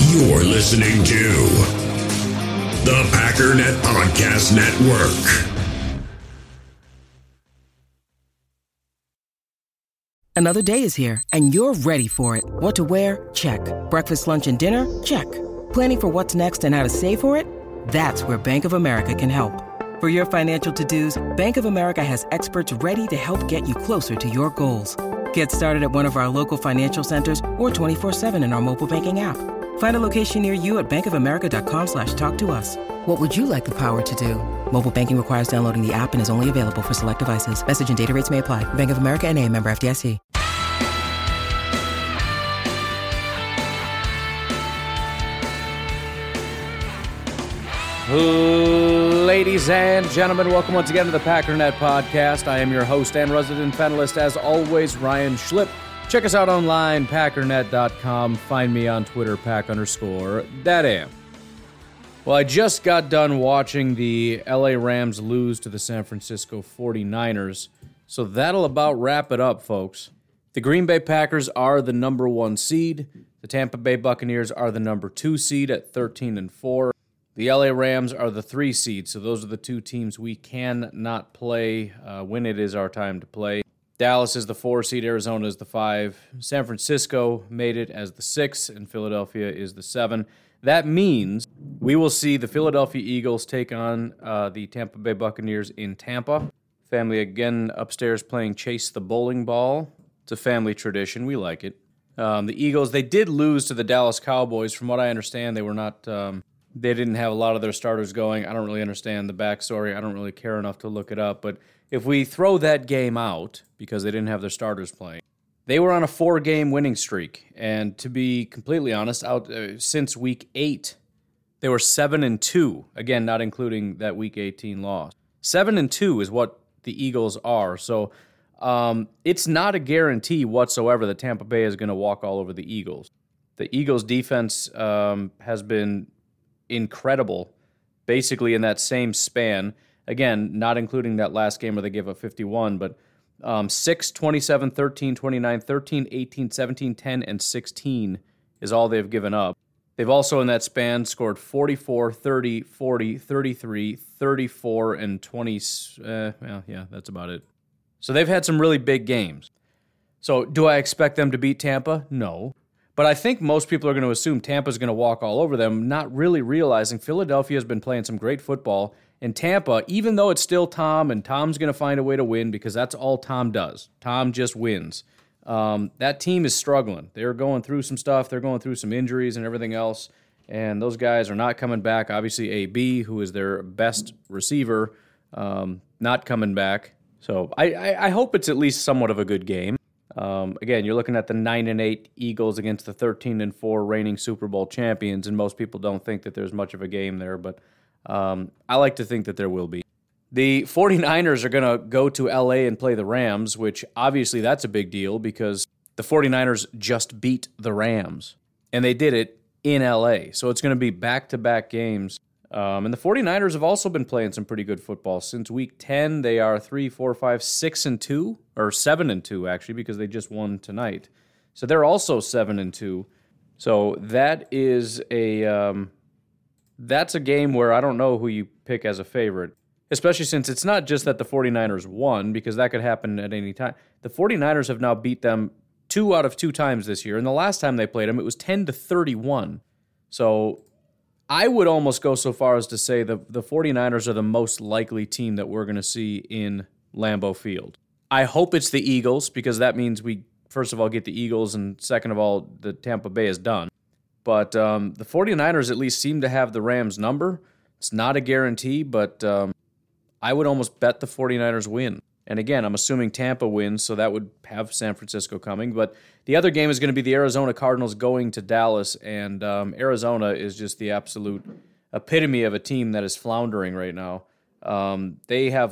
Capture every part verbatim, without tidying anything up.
You're listening to the Packernet Podcast Network. Another day is here, and you're ready for it. What to wear? Check. Breakfast, lunch, and dinner? Check. Planning for what's next and how to save for it? That's where Bank of America can help. For your financial to-dos, Bank of America has experts ready to help get you closer to your goals. Get started at one of our local financial centers or twenty-four seven in our mobile banking app. Find a location near you at bankofamerica.com slash talk to us. What would you like the power to do? Mobile banking requires downloading the app and is only available for select devices. Message and data rates may apply. Bank of America N A, member F D I C. Ladies and gentlemen, welcome once again to the Packernet Podcast. I am your host and resident panelist, as always, Ryan Schlip. Check us out online, packernet dot com. Find me on Twitter, pack underscore that am. Well, I just got done watching the L A Rams lose to the San Francisco forty-niners, so that'll about wrap it up, folks. The Green Bay Packers are the number one seed. The Tampa Bay Buccaneers are the number two seed at thirteen and four. The L A Rams are the three seed, so those are the two teams we cannot play uh, when it is our time to play. Dallas is the four seed, Arizona is the five. San Francisco made it as the six, and Philadelphia is the seven. That means we will see the Philadelphia Eagles take on uh, the Tampa Bay Buccaneers in Tampa. Family again upstairs playing Chase the Bowling Ball. It's a family tradition. We like it. Um, the Eagles, they did lose to the Dallas Cowboys. From what I understand, they were not... Um, They didn't have a lot of their starters going. I don't really understand the backstory. I don't really care enough to look it up. But if we throw that game out, because they didn't have their starters playing, they were on a four-game winning streak. And to be completely honest, out uh, since week eight, they were seven and two. Again, not including that week eighteen loss. Seven and two is what the Eagles are. So um, it's not a guarantee whatsoever that Tampa Bay is going to walk all over the Eagles. The Eagles' defense um, has been incredible, basically in that same span. Again, not including that last game where they gave up fifty-one, but um, six, twenty-seven, thirteen, twenty-nine, thirteen, eighteen, seventeen, ten, and sixteen is all they've given up. They've also in that span scored forty-four, thirty, forty, thirty-three, thirty-four, and twenty. Uh, well, yeah, that's about it. So they've had some really big games. So do I expect them to beat Tampa? No. But I think most people are going to assume Tampa's going to walk all over them, not really realizing Philadelphia has been playing some great football. And Tampa, even though it's still Tom, and Tom's going to find a way to win because that's all Tom does. Tom just wins. Um, that team is struggling. They're going through some stuff. They're going through some injuries and everything else. And those guys are not coming back. Obviously, A B, who is their best receiver, um, not coming back. So I, I, I hope it's at least somewhat of a good game. Um, again, you're looking at the nine and eight Eagles against the thirteen and four reigning Super Bowl champions, and most people don't think that there's much of a game there, but um, I like to think that there will be. The forty-niners are going to go to L A and play the Rams, which obviously that's a big deal because the forty-niners just beat the Rams, and they did it in L A, so it's going to be back-to-back games. Um, and the forty-niners have also been playing some pretty good football. Since week ten, they are three, four, five, six, and two, or seven and two actually, because they just won tonight. So they're also seven and two. So that is a um, that's a game where I don't know who you pick as a favorite, especially since it's not just that the forty-niners won, because that could happen at any time. The forty-niners have now beat them two out of two times this year, and the last time they played them, it was ten to thirty-one. So I would almost go so far as to say the, the forty-niners are the most likely team that we're going to see in Lambeau Field. I hope it's the Eagles, because that means we, first of all, get the Eagles, and second of all, the Tampa Bay is done. But um, the forty-niners at least seem to have the Rams' number. It's not a guarantee, but um, I would almost bet the forty-niners win. And again, I'm assuming Tampa wins, so that would have San Francisco coming. But the other game is going to be the Arizona Cardinals going to Dallas, and um, Arizona is just the absolute epitome of a team that is floundering right now. Um, they have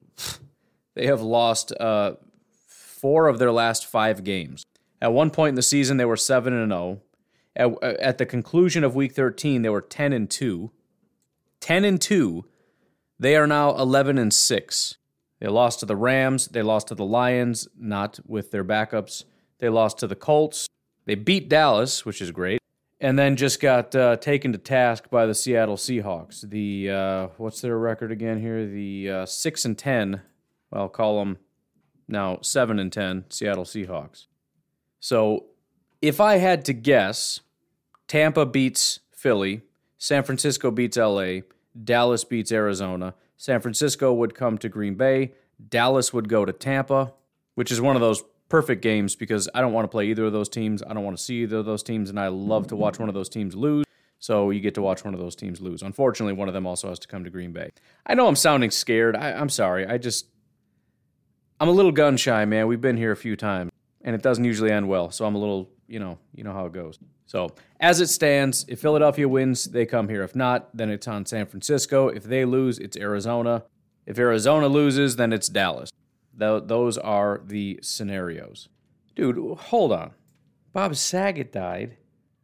they have lost uh, four of their last five games. At one point in the season, they were seven and zero. At, at the conclusion of Week thirteen, they were ten and two. Ten and two. They are now eleven and six. They lost to the Rams. They lost to the Lions, not with their backups. They lost to the Colts. They beat Dallas, which is great. and then just got uh, taken to task by the Seattle Seahawks. The, uh, what's their record again here? The uh, six and ten, well, I'll call them now seven and ten Seattle Seahawks. So if I had to guess, Tampa beats Philly, San Francisco beats L A, Dallas beats Arizona, San Francisco would come to Green Bay, Dallas would go to Tampa, which is one of those perfect games because I don't want to play either of those teams. I don't want to see either of those teams, and I love to watch one of those teams lose. So you get to watch one of those teams lose. Unfortunately, one of them also has to come to Green Bay. I know I'm sounding scared. I, I'm sorry. I just, I'm a little gun shy, man. We've been here a few times, and it doesn't usually end well. So I'm a little, you know, you know how it goes. So as it stands, if Philadelphia wins, they come here. If not, then it's on San Francisco. If they lose, it's Arizona. If Arizona loses, then it's Dallas. Th- those are the scenarios. Dude, hold on. Bob Saget died.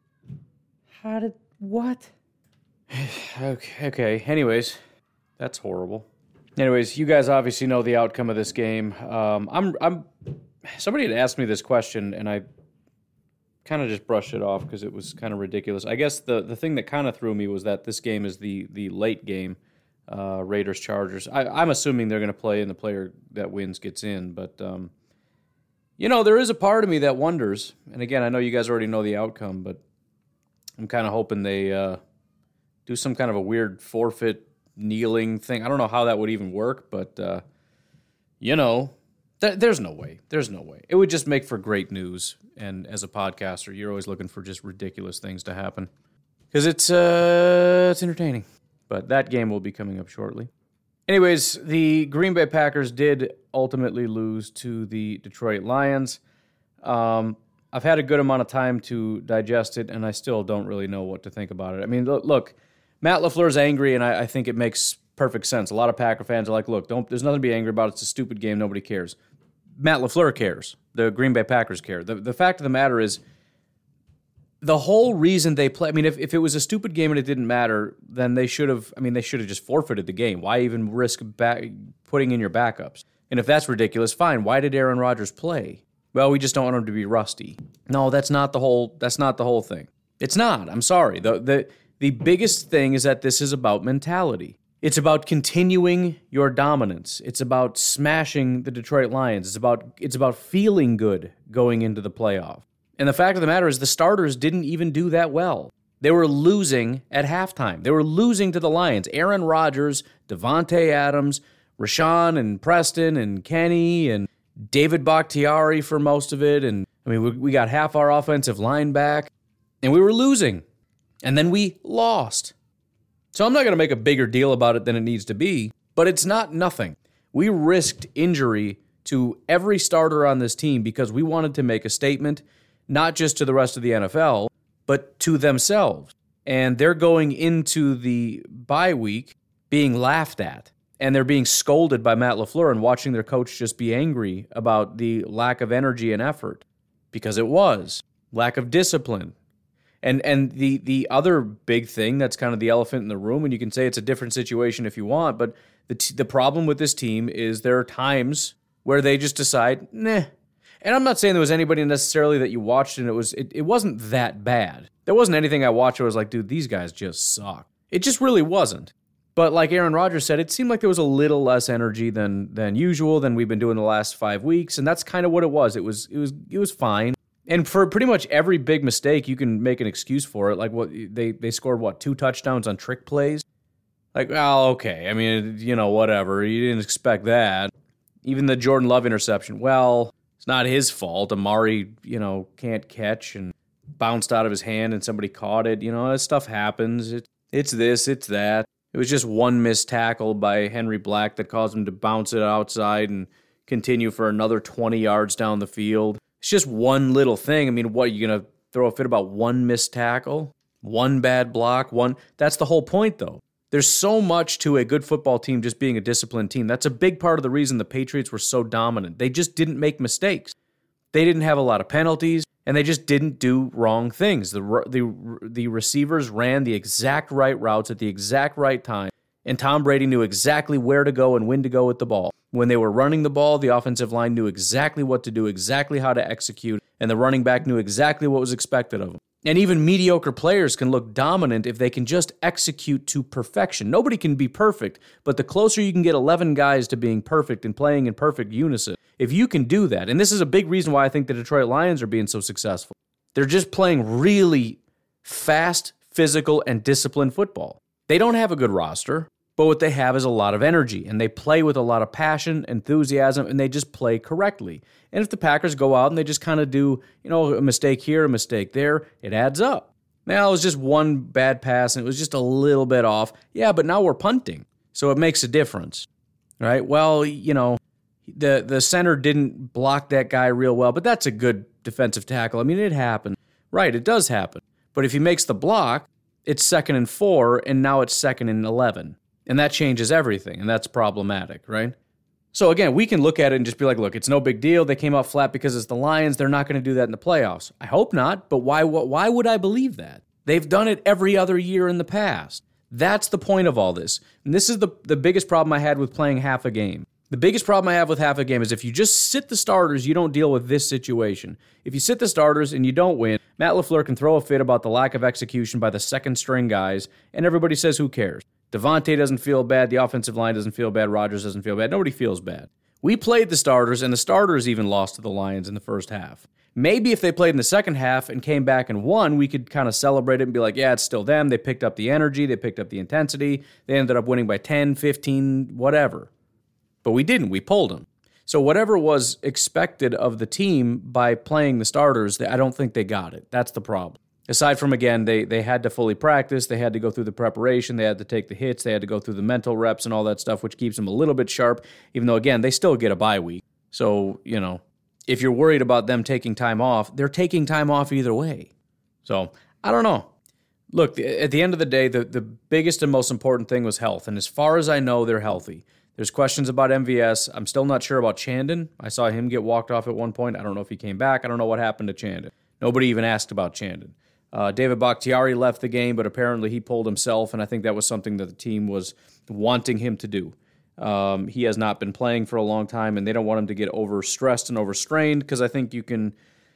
How did... What? okay, okay. Anyways, that's horrible. Anyways, you guys obviously know the outcome of this game. Um, I'm... I'm. Somebody had asked me this question, and I kind of just brushed it off because it was kind of ridiculous. I guess the, the thing that kind of threw me was that this game is the, the late game. Uh, Raiders, Chargers. I, I'm assuming they're going to play and the player that wins gets in. But, um, you know, there is a part of me that wonders. And again, I know you guys already know the outcome, but I'm kind of hoping they uh, do some kind of a weird forfeit kneeling thing. I don't know how that would even work, but, uh, you know, th- there's no way. There's no way. It would just make for great news. And as a podcaster, you're always looking for just ridiculous things to happen. Because it's, uh, it's entertaining. But that game will be coming up shortly. Anyways, the Green Bay Packers did ultimately lose to the Detroit Lions. Um, I've had a good amount of time to digest it, and I still don't really know what to think about it. I mean, look, look Matt LaFleur's angry, and I, I think it makes perfect sense. A lot of Packer fans are like, look, don't. There's nothing to be angry about. It's a stupid game. Nobody cares. Matt LaFleur cares. The Green Bay Packers care. The, the fact of the matter is, the whole reason they play, I mean, if, if it was a stupid game and it didn't matter, then they should have, I mean, they should have just forfeited the game. Why even risk back, putting in your backups? And if that's ridiculous, fine. Why did Aaron Rodgers play? Well, we just don't want him to be rusty. No, that's not the whole, that's not the whole thing. It's not. I'm sorry. The, the, the biggest thing is that this is about mentality. It's about continuing your dominance. It's about smashing the Detroit Lions. It's about, it's about feeling good going into the playoff. And the fact of the matter is the starters didn't even do that well. They were losing at halftime. They were losing to the Lions. Aaron Rodgers, Devontae Adams, Rashawn and Preston and Kenny and David Bakhtiari for most of it. And I mean, we, we got half our offensive line back, and we were losing. And then we lost. So I'm not going to make a bigger deal about it than it needs to be, but it's not nothing. We risked injury to every starter on this team because we wanted to make a statement, not just to the rest of the N F L, but to themselves. And they're going into the bye week being laughed at. And they're being scolded by Matt LaFleur and watching their coach just be angry about the lack of energy and effort. Because it was. Lack of discipline. And and the, the other big thing that's kind of the elephant in the room, and you can say it's a different situation if you want, but the t- the problem with this team is there are times where they just decide, nah. And I'm not saying there was anybody necessarily that you watched and it was it, it wasn't that bad. There wasn't anything I watched where I was like, dude, these guys just suck. It just really wasn't. But like Aaron Rodgers said, it seemed like there was a little less energy than than usual than we've been doing the last five weeks, and that's kind of what it was. It was it was it was fine. And for pretty much every big mistake, you can make an excuse for it. Like what they they scored what two touchdowns on trick plays. Like, oh, okay. I mean, you know, whatever. You didn't expect that. Even the Jordan Love interception. Well, it's not his fault. Amari, you know, can't catch and bounced out of his hand and somebody caught it. You know, that stuff happens. It, it's this, it's that. It was just one missed tackle by Henry Black that caused him to bounce it outside and continue for another twenty yards down the field. It's just one little thing. I mean, what, are you going to throw a fit about one missed tackle? One bad block? One? That's the whole point, though. There's so much to a good football team just being a disciplined team. That's a big part of the reason the Patriots were so dominant. They just didn't make mistakes. They didn't have a lot of penalties, and they just didn't do wrong things. The, the, the receivers ran the exact right routes at the exact right time, and Tom Brady knew exactly where to go and when to go with the ball. When they were running the ball, the offensive line knew exactly what to do, exactly how to execute, and the running back knew exactly what was expected of them. And even mediocre players can look dominant if they can just execute to perfection. Nobody can be perfect, but the closer you can get eleven guys to being perfect and playing in perfect unison, if you can do that, and this is a big reason why I think the Detroit Lions are being so successful, they're just playing really fast, physical, and disciplined football. They don't have a good roster, but what they have is a lot of energy, and they play with a lot of passion, enthusiasm, and they just play correctly. And if the Packers go out and they just kind of do, you know, a mistake here, a mistake there, it adds up. Now, it was just one bad pass, and it was just a little bit off. Yeah, but now we're punting, so it makes a difference, right? Well, you know, the, the center didn't block that guy real well, but that's a good defensive tackle. I mean, it happened. Right, it does happen. But if he makes the block, it's second and four, and now it's second and eleven. And that changes everything, and that's problematic, right? So again, we can look at it and just be like, look, it's no big deal. They came out flat because it's the Lions. They're not going to do that in the playoffs. I hope not, but why, why would I believe that? They've done it every other year in the past. That's the point of all this. And this is the, the biggest problem I had with playing half a game. The biggest problem I have with half a game is if you just sit the starters, you don't deal with this situation. If you sit the starters and you don't win, Matt LaFleur can throw a fit about the lack of execution by the second-string guys, and everybody says, who cares? Devontae doesn't feel bad, the offensive line doesn't feel bad, Rodgers doesn't feel bad, nobody feels bad. We played the starters, and the starters even lost to the Lions in the first half. Maybe if they played in the second half and came back and won, we could kind of celebrate it and be like, yeah, it's still them. They picked up the energy, they picked up the intensity, they ended up winning by ten, fifteen, whatever. But we didn't, we pulled them. So whatever was expected of the team by playing the starters, I don't think they got it. That's the problem. Aside from, again, they they had to fully practice, they had to go through the preparation, they had to take the hits, they had to go through the mental reps and all that stuff, which keeps them a little bit sharp, even though, again, they still get a bye week. So, you know, if you're worried about them taking time off, they're taking time off either way. So, I don't know. Look, at the end of the day, the, the biggest and most important thing was health, and as far as I know, they're healthy. There's questions about M V S. I'm still not sure about Chandon. I saw him get walked off at one point. I don't know if he came back. I don't know what happened to Chandon. Nobody even asked about Chandon. Uh, David Bakhtiari left the game, but apparently he pulled himself, and I think that was something that the team was wanting him to do. Um, he has not been playing for a long time, and they don't want him to get overstressed and overstrained because I think you can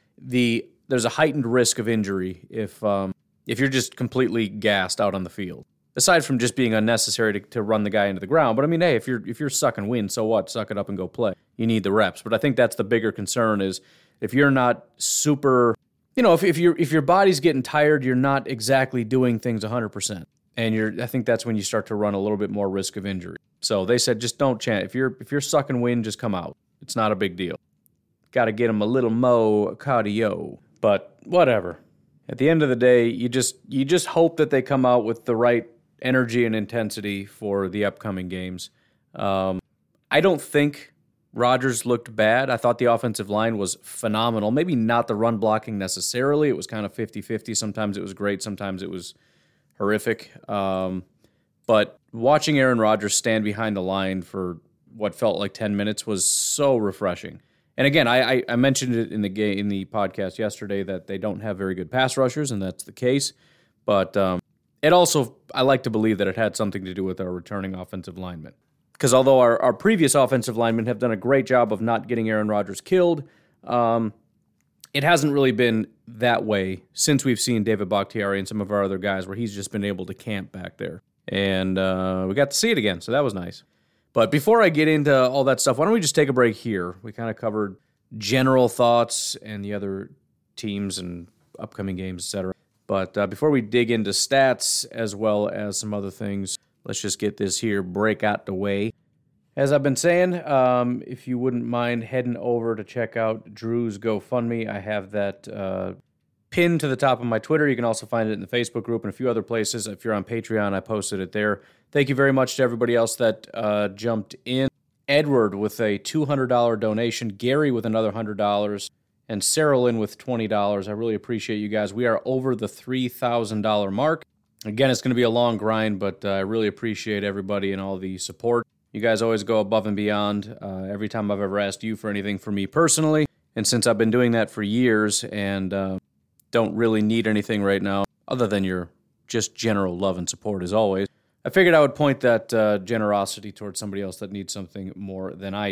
the there's a heightened risk of injury if um, if you're just completely gassed out on the field. Aside from just being unnecessary to, to run the guy into the ground, but I mean, hey, if you're if you're sucking wind, so what? Suck it up and go play. You need the reps, but I think that's the bigger concern is if you're not super. You know, if if your if your body's getting tired, you're not exactly doing things one hundred percent, and you're. I think that's when you start to run a little bit more risk of injury. So they said, just don't chant. If you're if you're sucking wind, just come out. It's not a big deal. Got to get them a little mo cardio, but whatever. At the end of the day, you just you just hope that they come out with the right energy and intensity for the upcoming games. Um, I don't think Rodgers looked bad. I thought the offensive line was phenomenal. Maybe not the run blocking necessarily. It was kind of fifty-fifty. Sometimes it was great. Sometimes it was horrific. Um, but watching Aaron Rodgers stand behind the line for what felt like ten minutes was so refreshing. And again, I, I, I mentioned it in the game, in the podcast yesterday that they don't have very good pass rushers, and that's the case. But um, it also, I like to believe that it had something to do with our returning offensive linemen. Because although our, our previous offensive linemen have done a great job of not getting Aaron Rodgers killed, um, it hasn't really been that way since we've seen David Bakhtiari and some of our other guys where he's just been able to camp back there. And uh, we got to see it again, so that was nice. But before I get into all that stuff, why don't we just take a break here? We kind of covered general thoughts and the other teams and upcoming games, et cetera. But uh, before we dig into stats as well as some other things, let's just get this here break out the way. As I've been saying, um, if you wouldn't mind heading over to check out Drew's GoFundMe, I have that uh, pinned to the top of my Twitter. You can also find it in the Facebook group and a few other places. If you're on Patreon, I posted it there. Thank you very much to everybody else that uh, jumped in. Edward with a two hundred dollars donation, Gary with another one hundred dollars, and Sarah Lynn with twenty dollars. I really appreciate you guys. We are over the three thousand dollars mark. Again, it's going to be a long grind, but uh, I really appreciate everybody and all the support. You guys always go above and beyond uh, every time I've ever asked you for anything for me personally. And since I've been doing that for years and uh, don't really need anything right now, other than your just general love and support as always, I figured I would point that uh, generosity towards somebody else that needs something more than I do.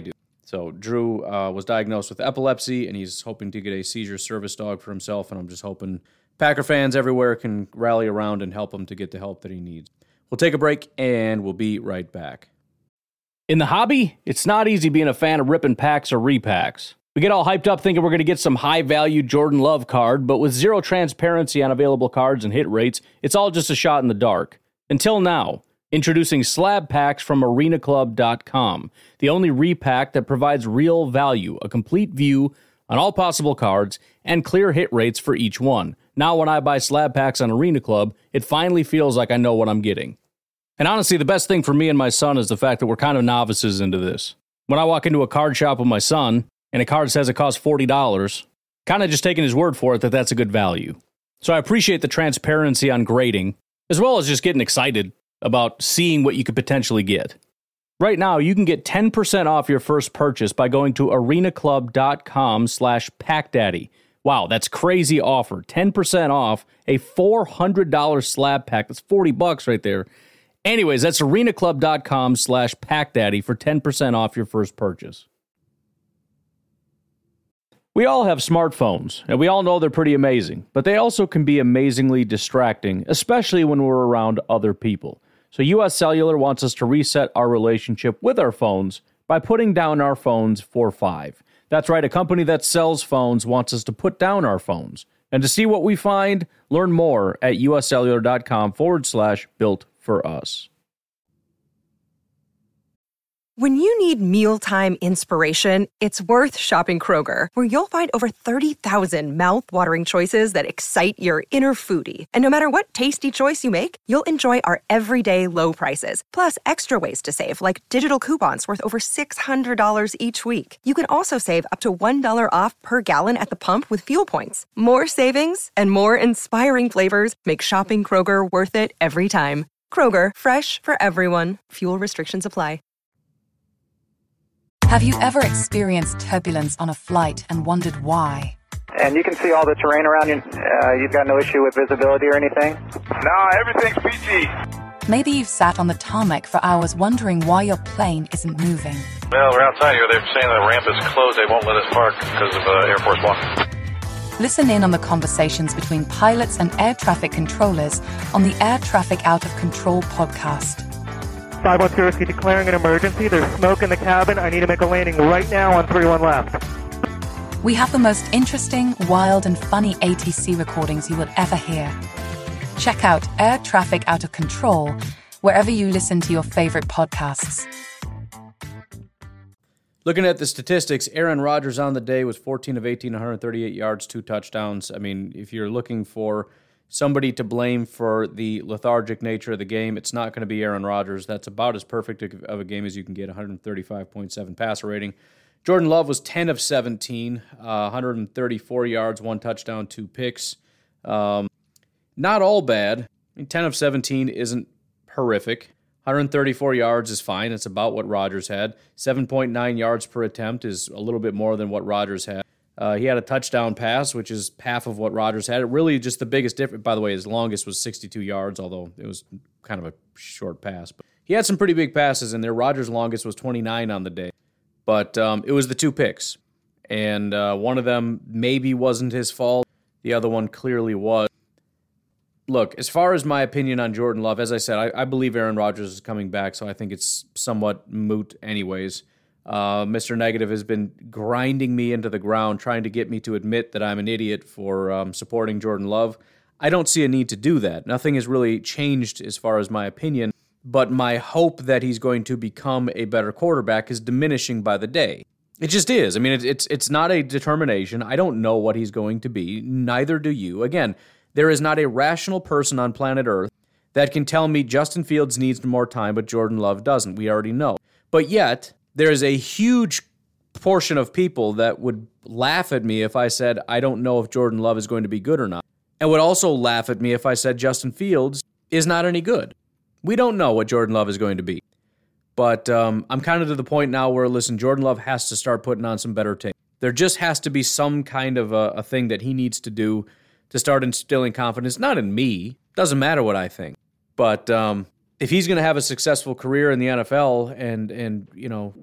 So Drew uh, was diagnosed with epilepsy, and he's hoping to get a seizure service dog for himself, and I'm just hoping Packer fans everywhere can rally around and help him to get the help that he needs. We'll take a break, and we'll be right back. In the hobby, it's not easy being a fan of ripping packs or repacks. We get all hyped up thinking we're going to get some high-value Jordan Love card, but with zero transparency on available cards and hit rates, it's all just a shot in the dark. Until now. Introducing Slab Packs from arena club dot com, the only repack that provides real value, a complete view on all possible cards, and clear hit rates for each one. Now when I buy Slab Packs on Arena Club, it finally feels like I know what I'm getting. And honestly, the best thing for me and my son is the fact that we're kind of novices into this. When I walk into a card shop with my son, and a card says it costs forty dollars, kind of just taking his word for it that that's a good value. So I appreciate the transparency on grading, as well as just getting excited about seeing what you could potentially get. Right now, you can get ten percent off your first purchase by going to arena club dot com slash pack daddy. Wow, that's crazy offer. ten percent off a four hundred dollars slab pack. That's forty bucks right there. Anyways, that's arena club dot com slash pack daddy for ten percent off your first purchase. We all have smartphones, and we all know they're pretty amazing, but they also can be amazingly distracting, especially when we're around other people. So U S Cellular wants us to reset our relationship with our phones by putting down our phones for five. That's right, a company that sells phones wants us to put down our phones. And to see what we find, learn more at uscellular.com forward slash built for us. When you need mealtime inspiration, it's worth shopping Kroger, where you'll find over thirty thousand mouth-watering choices that excite your inner foodie. And no matter what tasty choice you make, you'll enjoy our everyday low prices, plus extra ways to save, like digital coupons worth over six hundred dollars each week. You can also save up to one dollar off per gallon at the pump with fuel points. More savings and more inspiring flavors make shopping Kroger worth it every time. Kroger, fresh for everyone. Fuel restrictions apply. Have you ever experienced turbulence on a flight and wondered why? And you can see all the terrain around you. Uh, you've got no issue with visibility or anything? No, everything's peachy. Maybe you've sat on the tarmac for hours wondering why your plane isn't moving. Well, we're outside here. They're saying the ramp is closed. They won't let us park because of uh, Air Force One. Listen in on the conversations between pilots and air traffic controllers on the Air Traffic Out of Control podcast. five one zero, declaring an emergency. There's smoke in the cabin. I need to make a landing right now on three one left. We have the most interesting, wild, and funny A T C recordings you will ever hear. Check out Air Traffic Out of Control wherever you listen to your favorite podcasts. Looking at the statistics, Aaron Rodgers on the day was fourteen of eighteen, one hundred thirty-eight yards, two touchdowns. I mean, if you're looking for somebody to blame for the lethargic nature of the game, it's not going to be Aaron Rodgers. That's about as perfect of a game as you can get, one hundred thirty-five point seven passer rating. Jordan Love was ten of seventeen, uh, one hundred thirty-four yards, one touchdown, two picks. Um, not all bad. I mean, ten of seventeen isn't horrific. one hundred thirty-four yards is fine. It's about what Rodgers had. seven point nine yards per attempt is a little bit more than what Rodgers had. Uh, he had a touchdown pass, which is half of what Rodgers had. It really just the biggest difference. By the way, his longest was sixty-two yards, although it was kind of a short pass. But he had some pretty big passes in there. Rodgers' longest was twenty-nine on the day. But um, it was the two picks. And uh, one of them maybe wasn't his fault. The other one clearly was. Look, as far as my opinion on Jordan Love, as I said, I, I believe Aaron Rodgers is coming back, so I think it's somewhat moot anyways. Uh, Mister Negative has been grinding me into the ground, trying to get me to admit that I'm an idiot for um, supporting Jordan Love. I don't see a need to do that. Nothing has really changed as far as my opinion, but my hope that he's going to become a better quarterback is diminishing by the day. It just is. I mean, it, it's it's not a determination. I don't know what he's going to be. Neither do you. Again, there is not a rational person on planet Earth that can tell me Justin Fields needs more time, but Jordan Love doesn't. We already know. But yet, there is a huge portion of people that would laugh at me if I said, I don't know if Jordan Love is going to be good or not, and would also laugh at me if I said Justin Fields is not any good. We don't know what Jordan Love is going to be. But um, I'm kind of to the point now where, listen, Jordan Love has to start putting on some better tape. There just has to be some kind of a, a thing that he needs to do to start instilling confidence, not in me. Doesn't matter what I think. But um, if he's going to have a successful career in the N F L and, and you know,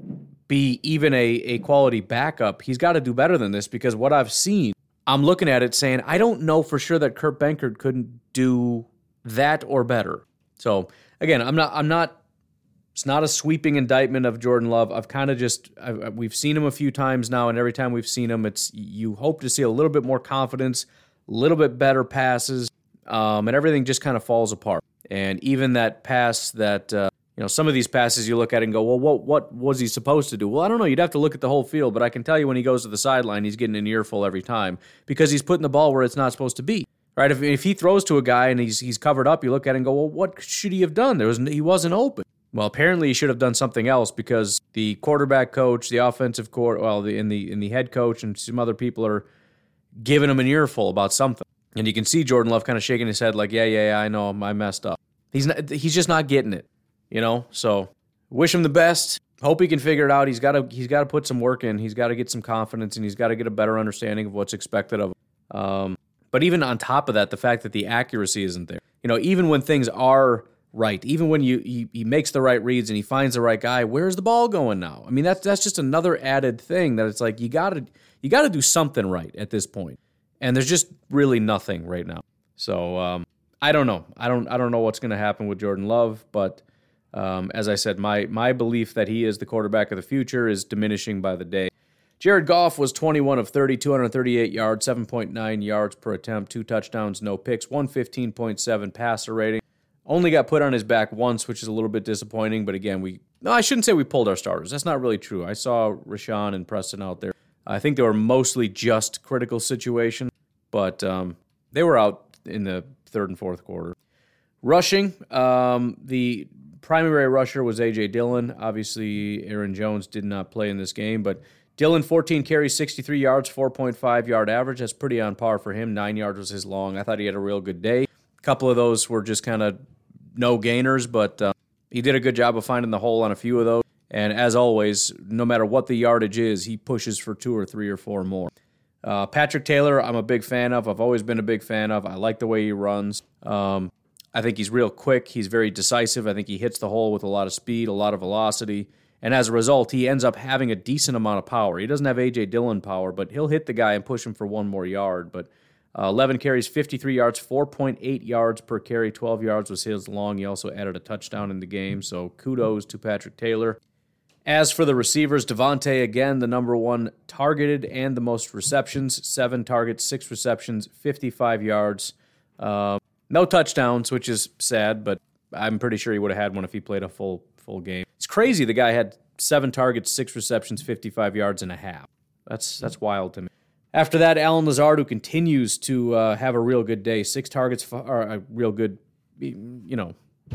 be even a, a quality backup, he's got to do better than this, because what I've seen, I'm looking at it saying, I don't know for sure that Kurt Benkert couldn't do that or better. So again, I'm not, I'm not, it's not a sweeping indictment of Jordan Love. I've kind of just, I've, we've seen him a few times now, and every time we've seen him, it's, you hope to see a little bit more confidence, a little bit better passes, um, and everything just kind of falls apart. And even that pass that, uh, you know, some of these passes you look at and go, well, what what was he supposed to do? Well, I don't know. You'd have to look at the whole field, but I can tell you when he goes to the sideline, he's getting an earful every time because he's putting the ball where it's not supposed to be. Right? If if he throws to a guy and he's he's covered up, you look at it and go, well, what should he have done? There was he wasn't open. Well, apparently he should have done something else, because the quarterback coach, the offensive court, well, the in the in the head coach and some other people are giving him an earful about something. And you can see Jordan Love kind of shaking his head like, yeah, yeah, yeah, I know, I messed up. He's not, he's just not getting it. You know, so wish him the best. Hope he can figure it out. He's got to he's got to put some work in. He's got to get some confidence, and he's got to get a better understanding of what's expected of him. Um, but even on top of that, the fact that the accuracy isn't there. You know, even when things are right, even when you he, he makes the right reads and he finds the right guy, where's the ball going now? I mean, that's that's just another added thing that it's like you got to you got to do something right at this point. And there's just really nothing right now. So um, I don't know. I don't I don't know what's going to happen with Jordan Love, but Um, as I said, my my belief that he is the quarterback of the future is diminishing by the day. Jared Goff was twenty-one of thirty, two hundred thirty-eight yards, seven point nine yards per attempt, two touchdowns, no picks, one fifteen point seven passer rating. Only got put on his back once, which is a little bit disappointing. But again, we no, I shouldn't say we pulled our starters. That's not really true. I saw Rashawn and Preston out there. I think they were mostly just critical situation, but um, they were out in the third and fourth quarter. Rushing, um, the primary rusher was A J. Dillon. Obviously, Aaron Jones did not play in this game, but Dillon, fourteen carries, sixty-three yards, four point five yard average. That's pretty on par for him. Nine yards was his long. I thought he had a real good day. A couple of those were just kind of no gainers, but uh, he did a good job of finding the hole on a few of those. And as always, no matter what the yardage is, he pushes for two or three or four more. Uh, Patrick Taylor, I'm a big fan of. I've always been a big fan of. I like the way he runs. Um, I think he's real quick. He's very decisive. I think he hits the hole with a lot of speed, a lot of velocity. And as a result, he ends up having a decent amount of power. He doesn't have A J. Dillon power, but he'll hit the guy and push him for one more yard. But uh, eleven carries, fifty-three yards, four point eight yards per carry, twelve yards was his long. He also added a touchdown in the game, so kudos to Patrick Taylor. As for the receivers, Devontae, again, the number one targeted and the most receptions. Seven targets, six receptions, fifty-five yards. Uh, no touchdowns, which is sad, but I'm pretty sure he would have had one if he played a full full game. It's crazy the guy had seven targets, six receptions, fifty-five yards and a half. That's that's wild to me. After that, Allen Lazard, who continues to uh, have a real good day. Six targets, or a real good, you know,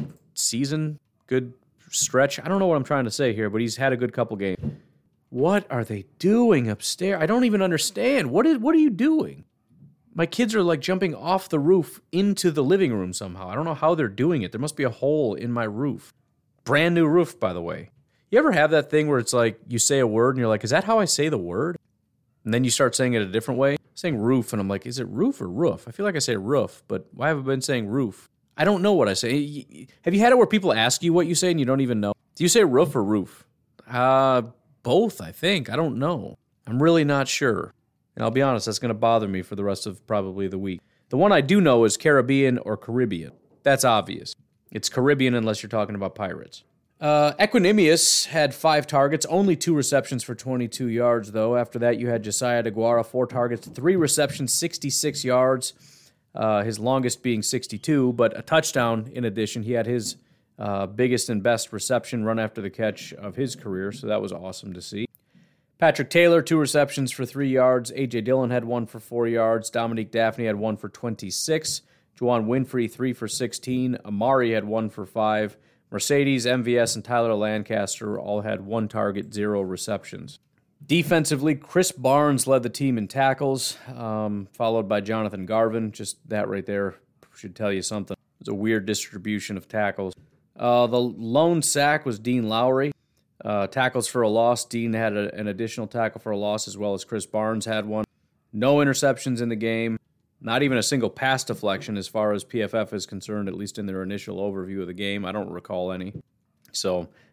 season, good stretch. I don't know what I'm trying to say here, but he's had a good couple games. What are they doing upstairs? I don't even understand. What is? What are you doing? My kids are like jumping off the roof into the living room somehow. I don't know how they're doing it. There must be a hole in my roof. Brand new roof, by the way. You ever have that thing where it's like you say a word and you're like, is that how I say the word? And then you start saying it a different way. I'm saying roof, and I'm like, is it roof or roof? I feel like I say roof, but why have I been saying roof? I don't know what I say. Have you had it where people ask you what you say and you don't even know? Do you say roof or roof? Uh, both, I think. I don't know. I'm really not sure. And I'll be honest, that's going to bother me for the rest of probably the week. The one I do know is Caribbean or Caribbean. That's obvious. It's Caribbean unless you're talking about pirates. Uh, Equanimous had five targets, only two receptions for twenty-two yards, though. After that, you had Josiah DeGuara, four targets, three receptions, sixty-six yards. Uh, his longest being sixty-two, but a touchdown in addition. He had his uh, biggest and best reception run after the catch of his career, so that was awesome to see. Patrick Taylor, two receptions for three yards. A J. Dillon had one for four yards. Dominique Daphne had one for twenty-six. Juwan Winfrey, three for sixteen. Amari had one for five. Mercedes, M V S, and Tyler Lancaster all had one target, zero receptions. Defensively, Chris Barnes led the team in tackles, um, followed by Jonathan Garvin. Just that right there should tell you something. It was a weird distribution of tackles. Uh, the lone sack was Dean Lowry. Uh, tackles for a loss. Dean had a, an additional tackle for a loss, as well as Chris Barnes had one. No interceptions in the game. Not even a single pass deflection as far as P F F is concerned, at least in their initial overview of the game. I don't recall any. So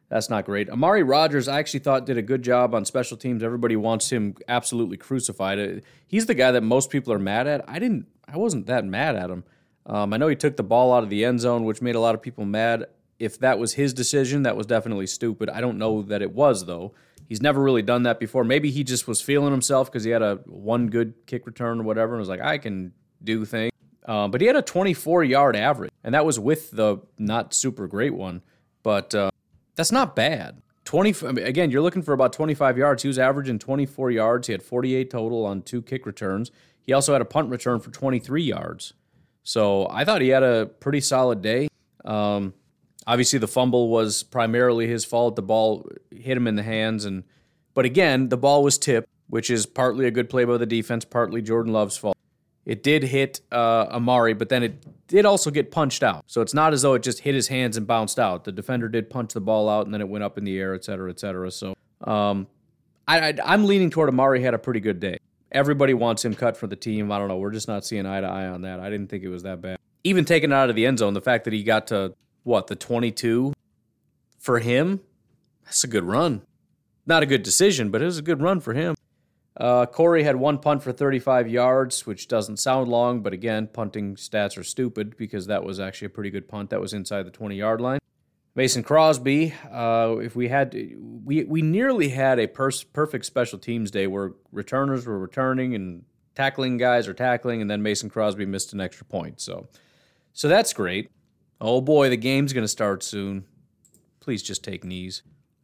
That's not great. Amari Rogers, I actually thought did a good job on special teams. Everybody wants him absolutely crucified. He's the guy that most people are mad at. I didn't. I wasn't that mad at him. Um, I know he took the ball out of the end zone, which made a lot of people mad. If that was his decision, that was definitely stupid. I don't know that it was, though. He's never really done that before. Maybe he just was feeling himself because he had a one good kick return or whatever and was like, I can do things. Uh, but he had a twenty-four-yard average, and that was with the not super great one. But uh, that's not bad. twenty I mean, again, you're looking for about twenty-five yards. He was averaging twenty-four yards. He had forty-eight total on two kick returns. He also had a punt return for twenty-three yards. So I thought he had a pretty solid day. Um, obviously, the fumble was primarily his fault. The ball hit him in the hands. and But again, the ball was tipped, which is partly a good play by the defense, partly Jordan Love's fault. It did hit uh, Amari, but then it did also get punched out. So it's not as though it just hit his hands and bounced out. The defender did punch the ball out, and then it went up in the air, et cetera, et cetera. So um, I, I, I'm leaning toward Amari had a pretty good day. Everybody wants him cut for the team. I don't know. We're just not seeing eye to eye on that. I didn't think it was that bad. Even taking it out of the end zone, the fact that he got to, what, the twenty-two for him, that's a good run. Not a good decision, but it was a good run for him. Uh, Corey had one punt for thirty-five yards, which doesn't sound long, but again, punting stats are stupid because that was actually a pretty good punt. That was inside the twenty-yard line. Mason Crosby, uh, if we had, we we nearly had a pers- perfect special teams day where returners were returning and tackling guys are tackling, and then Mason Crosby missed an extra point. So, so that's great. Oh boy, the game's going to start soon. Please just take knees.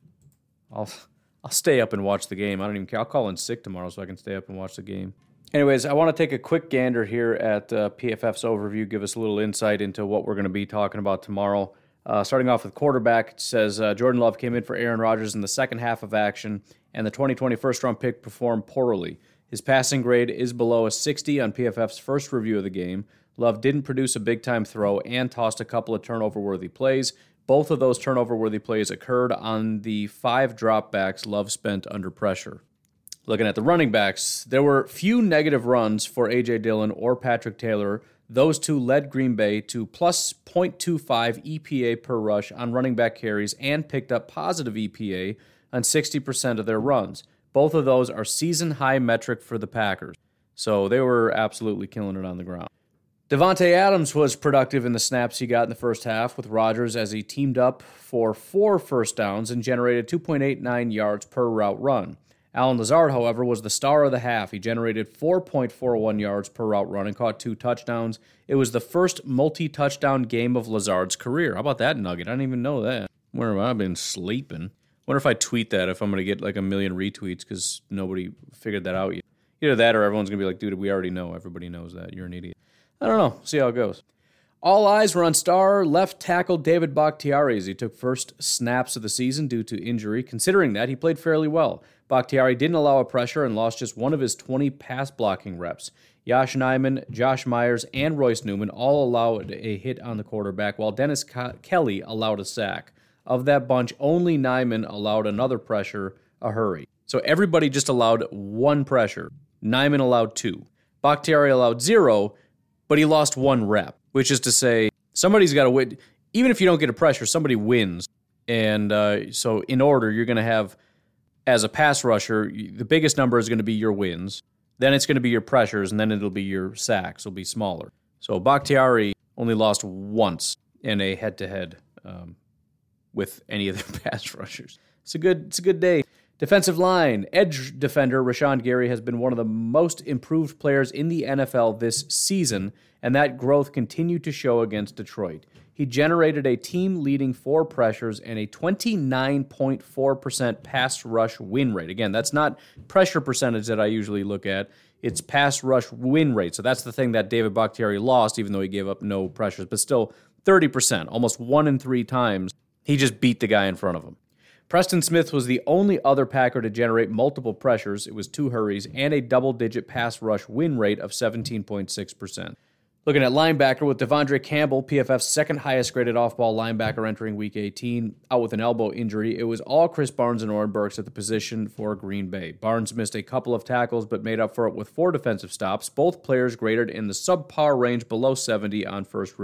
I'll I'll stay up and watch the game. I don't even care. I'll call in sick tomorrow so I can stay up and watch the game. Anyways, I want to take a quick gander here at uh, P F F's overview, give us a little insight into what we're going to be talking about tomorrow. Uh, starting off with quarterback, it says uh, Jordan Love came in for Aaron Rodgers in the second half of action, and the twenty twenty first-round pick performed poorly. His passing grade is below a sixty on P F F's first review of the game. Love didn't produce a big-time throw and tossed a couple of turnover-worthy plays. Both of those turnover-worthy plays occurred on the five dropbacks Love spent under pressure. Looking at the running backs, there were few negative runs for A J. Dillon or Patrick Taylor. Those two led Green Bay to plus point two five E P A per rush on running back carries and picked up positive E P A on sixty percent of their runs. Both of those are season-high metric for the Packers. So they were absolutely killing it on the ground. Davante Adams was productive in the snaps he got in the first half with Rodgers as he teamed up for four first downs and generated two point eight nine yards per route run. Allen Lazard, however, was the star of the half. He generated four point four one yards per route run and caught two touchdowns. It was the first multi-touchdown game of Lazard's career. How about that nugget? I didn't even know that. Where have I been sleeping? Wonder if I tweet that if I'm going to get like a million retweets because nobody figured that out yet. Either that or everyone's going to be like, dude, we already know. Everybody knows that. You're an idiot. I don't know. See how it goes. All eyes were on star left tackle David Bakhtiari as he took first snaps of the season due to injury. Considering that, he played fairly well. Bakhtiari didn't allow a pressure and lost just one of his twenty pass blocking reps. Yosh Nijman, Josh Myers, and Royce Newman all allowed a hit on the quarterback, while Dennis Ke- Kelly allowed a sack. Of that bunch, only Nijman allowed another pressure, a hurry. So everybody just allowed one pressure. Nijman allowed two. Bakhtiari allowed zero, but he lost one rep, which is to say somebody's got to win. Even if you don't get a pressure, somebody wins. And uh, so in order, you're going to have, as a pass rusher, the biggest number is going to be your wins. Then it's going to be your pressures, and then it'll be your sacks will be smaller. So Bakhtiari only lost once in a head-to-head um, with any of the pass rushers. It's a good, it's a good day. Defensive line, edge defender Rashawn Gary has been one of the most improved players in the N F L this season, and that growth continued to show against Detroit. He generated a team-leading four pressures and a twenty-nine point four percent pass rush win rate. Again, that's not pressure percentage that I usually look at. It's pass rush win rate. So that's the thing that David Bakhtiari lost, even though he gave up no pressures. But still, thirty percent, almost one in three times, he just beat the guy in front of him. Preston Smith was the only other Packer to generate multiple pressures. It was two hurries and a double-digit pass rush win rate of seventeen point six percent. Looking at linebacker with Devondre Campbell, P F F's second highest graded off-ball linebacker entering Week eighteen, out with an elbow injury. It was all Chris Barnes and Oren Burks at the position for Green Bay. Barnes missed a couple of tackles but made up for it with four defensive stops. Both players graded in the subpar range below seventy on first review.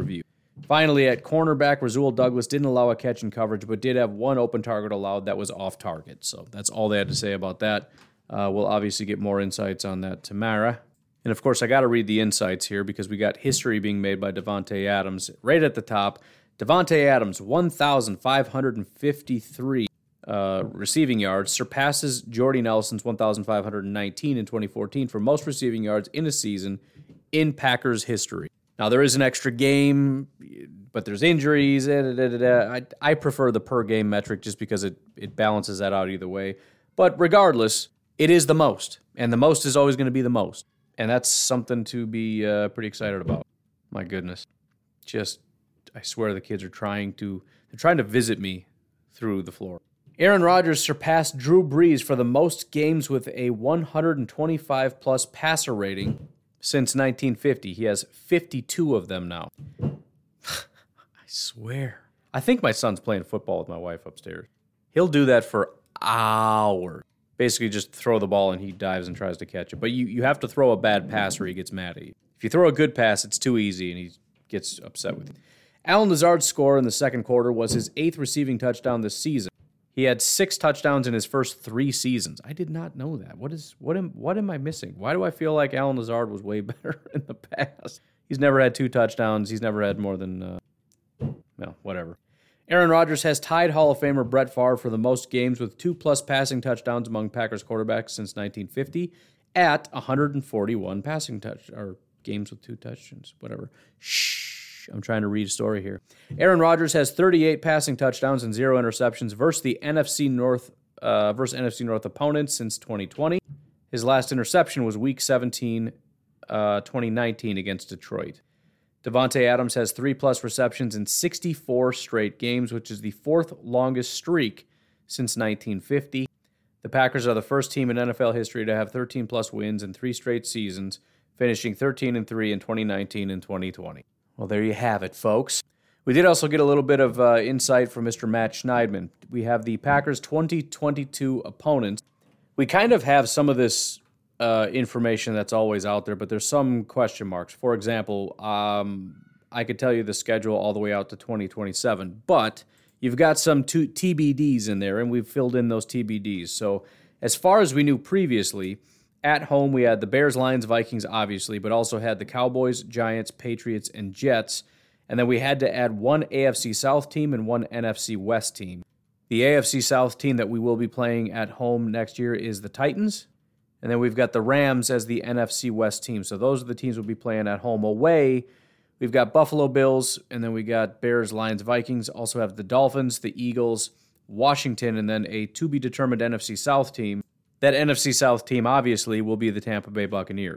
Finally, at cornerback, Rasul Douglas didn't allow a catch in coverage, but did have one open target allowed that was off target. So that's all they had to say about that. Uh, we'll obviously get more insights on that tomorrow. And of course, I got to read the insights here because we got history being made by Davante Adams right at the top. Davante Adams, one thousand five hundred fifty-three uh, receiving yards, surpasses Jordy Nelson's one thousand five hundred nineteen in twenty fourteen for most receiving yards in a season in Packers history. Now, there is an extra game, but there's injuries. Da, da, da, da. I, I prefer the per-game metric just because it, it balances that out either way. But regardless, it is the most, and the most is always going to be the most. And that's something to be uh, pretty excited about. My goodness. Just, I swear the kids are trying to, they're trying to visit me through the floor. Aaron Rodgers surpassed Drew Brees for the most games with a one twenty-five plus passer rating since nineteen fifty. He has fifty-two of them now. I swear. I think my son's playing football with my wife upstairs. He'll do that for hours. Basically just throw the ball and he dives and tries to catch it. But you, you have to throw a bad pass or he gets mad at you. If you throw a good pass, it's too easy and he gets upset with you. Allen Lazard's score in the second quarter was his eighth receiving touchdown this season. He had six touchdowns in his first three seasons. I did not know that. What is what am what am I missing? Why do I feel like Allen Lazard was way better in the past? He's never had two touchdowns. He's never had more than, uh, well, whatever. Aaron Rodgers has tied Hall of Famer Brett Favre for the most games with two-plus passing touchdowns among Packers quarterbacks since nineteen fifty at one hundred forty-one passing touch or games with two touchdowns, whatever. Shh. I'm trying to read a story here. Aaron Rodgers has thirty-eight passing touchdowns and zero interceptions versus the N F C North uh, versus N F C North opponents since twenty twenty. His last interception was Week seventeen, uh, twenty nineteen against Detroit. Davante Adams has three-plus receptions in sixty-four straight games, which is the fourth longest streak since nineteen fifty. The Packers are the first team in N F L history to have thirteen-plus wins in three straight seasons, finishing thirteen and three in twenty nineteen and twenty twenty. Well, there you have it, folks. We did also get a little bit of uh, insight from Mister Matt Schneidman. We have the Packers' twenty twenty-two opponents. We kind of have some of this uh, information that's always out there, but there's some question marks. For example, um, I could tell you the schedule all the way out to twenty twenty-seven, but you've got some two T B Ds in there, and we've filled in those T B Ds. So as far as we knew previously, at home, we had the Bears, Lions, Vikings, obviously, but also had the Cowboys, Giants, Patriots, and Jets. And then we had to add one A F C South team and one N F C West team. The A F C South team that we will be playing at home next year is the Titans. And then we've got the Rams as the N F C West team. So those are the teams we'll be playing at home. Away, we've got Buffalo Bills, and then we got Bears, Lions, Vikings. Also have the Dolphins, the Eagles, Washington, and then a to-be-determined N F C South team. That N F C South team, obviously, will be the Tampa Bay Buccaneers.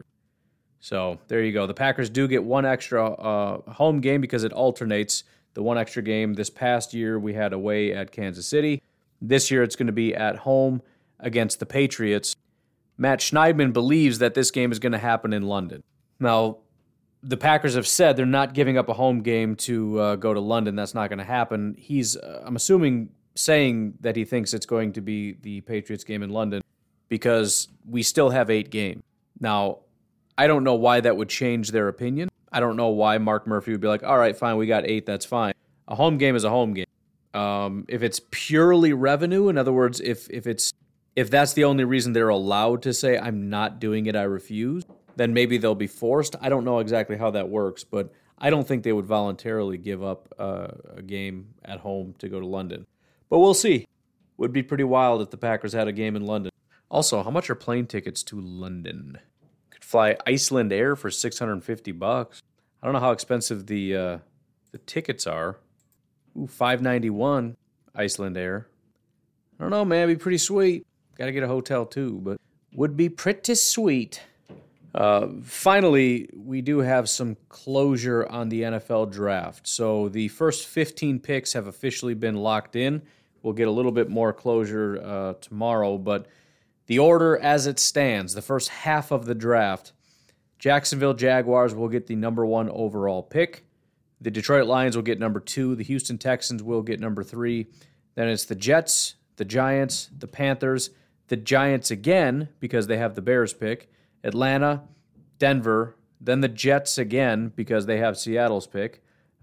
So there you go. The Packers do get one extra uh, home game because it alternates. The one extra game this past year we had away at Kansas City. This year it's going to be at home against the Patriots. Matt Schneidman believes that this game is going to happen in London. Now, the Packers have said they're not giving up a home game to uh, go to London. That's not going to happen. He's, uh, I'm assuming, saying that he thinks it's going to be the Patriots game in London, because we still have eight games. Now, I don't know why that would change their opinion. I don't know why Mark Murphy would be like, all right, fine, we got eight, that's fine. A home game is a home game. Um, if it's purely revenue, in other words, if if it's if that's the only reason they're allowed to say, I'm not doing it, I refuse, then maybe they'll be forced. I don't know exactly how that works, but I don't think they would voluntarily give up uh, a game at home to go to London. But we'll see. Would be pretty wild if the Packers had a game in London. Also, how much are plane tickets to London? Could fly Iceland Air for six hundred fifty bucks. I don't know how expensive the uh, the tickets are. Ooh, five ninety-one Iceland Air. I don't know, man. It'd be pretty sweet. Got to get a hotel too, but would be pretty sweet. Uh, finally, we do have some closure on the N F L draft. So the first fifteen picks have officially been locked in. We'll get a little bit more closure uh, tomorrow, but the order as it stands, the first half of the draft, Jacksonville Jaguars will get the number one overall pick. The Detroit Lions will get number two. The Houston Texans will get number three. Then it's the Jets, the Giants, the Panthers, the Giants again because they have the Bears pick, Atlanta, Denver, then the Jets again because they have Seattle's pick,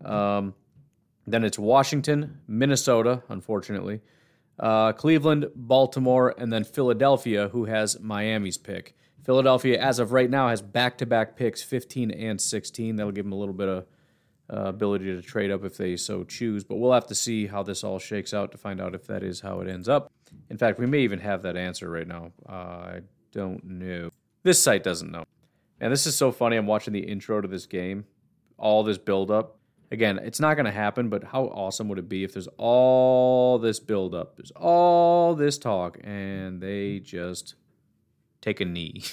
Um, then it's Washington, Minnesota, unfortunately, uh, Cleveland, Baltimore, and then Philadelphia, who has Miami's pick. Philadelphia, as of right now, has back-to-back picks, fifteen and sixteen. That'll give them a little bit of uh, ability to trade up if they so choose. But we'll have to see how this all shakes out to find out if that is how it ends up. In fact, we may even have that answer right now. Uh, I don't know. This site doesn't know. And this is so funny. I'm watching the intro to this game. All this build-up. Again, it's not going to happen, but how awesome would it be if there's all this build-up, there's all this talk, and they just take a knee.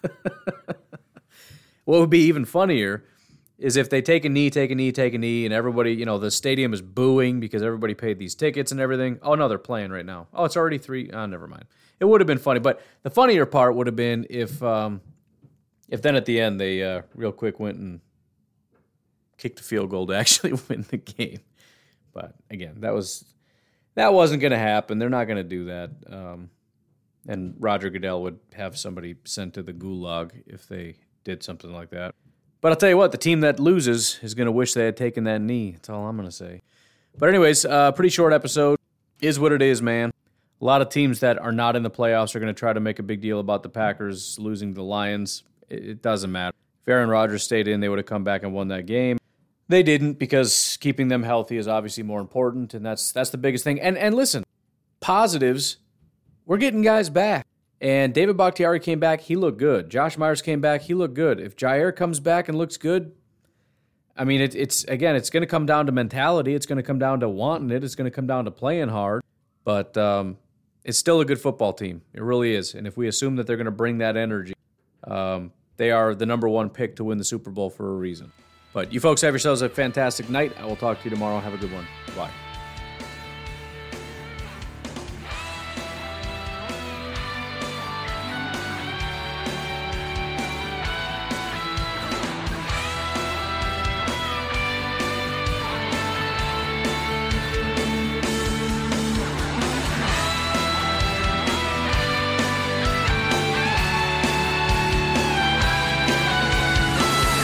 What would be even funnier is if they take a knee, take a knee, take a knee, and everybody, you know, the stadium is booing because everybody paid these tickets and everything. Oh, no, they're playing right now. Oh, it's already three. Oh, never mind. It would have been funny, but the funnier part would have been if, um, if then at the end they uh, real quick went and kicked a field goal to actually win the game. But again, that was that wasn't going to happen. They're not going to do that. Um, and Roger Goodell would have somebody sent to the gulag if they did something like that. But I'll tell you what, the team that loses is going to wish they had taken that knee. That's all I'm going to say. But anyways, uh, pretty short episode. Is what it is, man. A lot of teams that are not in the playoffs are going to try to make a big deal about the Packers losing to the Lions. It, it doesn't matter. If Aaron Rodgers stayed in, they would have come back and won that game. They didn't because keeping them healthy is obviously more important, and that's that's the biggest thing. And and listen, positives, we're getting guys back. And David Bakhtiari came back, he looked good. Josh Myers came back, he looked good. If Jair comes back and looks good, I mean, it, it's, again, it's going to come down to mentality. It's going to come down to wanting it. It's going to come down to playing hard. But um, it's still a good football team. It really is. And if we assume that they're going to bring that energy, um, they are the number one pick to win the Super Bowl for a reason. But you folks have yourselves a fantastic night. I will talk to you tomorrow. Have a good one. Bye.